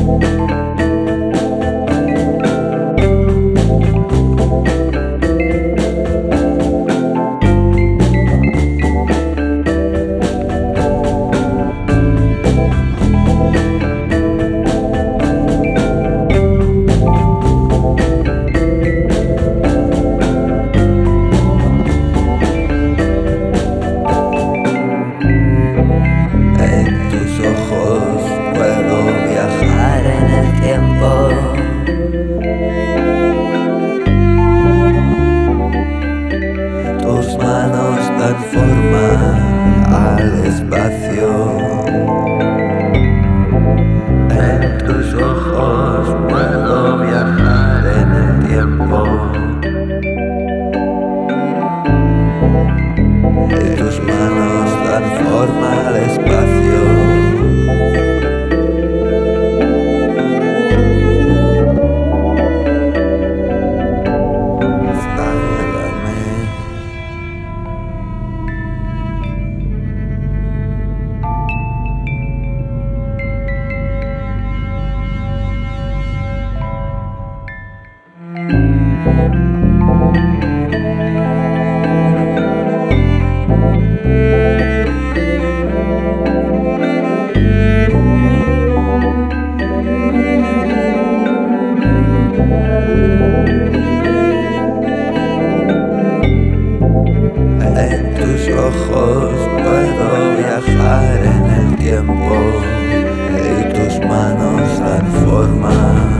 Tus manos dan forma al espacio. En tus ojos puedo viajar en el tiempo. Y tus manos dan forma al espacio. En tus ojos puedo viajar en el tiempo y tus manos dan forma